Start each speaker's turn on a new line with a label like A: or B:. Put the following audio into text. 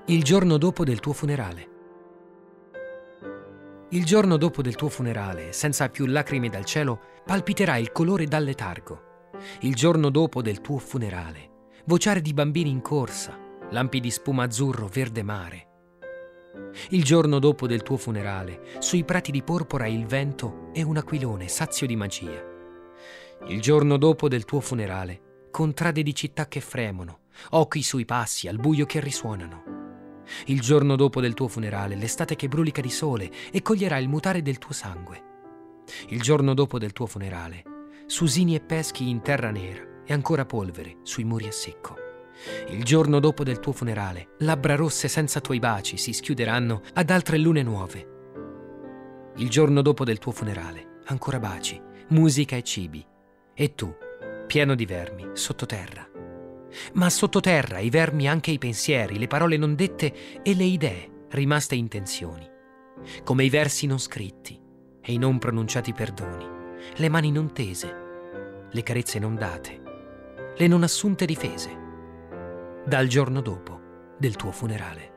A: Il giorno dopo del tuo funerale. Il giorno dopo del tuo funerale, senza più lacrime dal cielo, palpiterà il colore dal letargo. Il giorno dopo del tuo funerale, vociare di bambini in corsa, lampi di spuma azzurro, verde mare. Il giorno dopo del tuo funerale, sui prati di porpora il vento e un aquilone sazio di magia. Il giorno dopo del tuo funerale, contrade di città che fremono, occhi sui passi, al buio che risuonano. Il giorno dopo del tuo funerale, l'estate che brulica di sole e coglierà il mutare del tuo sangue. Il giorno dopo del tuo funerale, susini e peschi in terra nera e ancora polvere sui muri a secco. Il giorno dopo del tuo funerale, labbra rosse senza tuoi baci si schiuderanno ad altre lune nuove. Il giorno dopo del tuo funerale, ancora baci, musica e cibi. E tu, pieno di vermi, sottoterra. Ma sottoterra i vermi anche i pensieri, le parole non dette e le idee rimaste intenzioni. Come i versi non scritti e i non pronunciati perdoni, le mani non tese, le carezze non date, le non assunte difese. Dal giorno dopo del tuo funerale.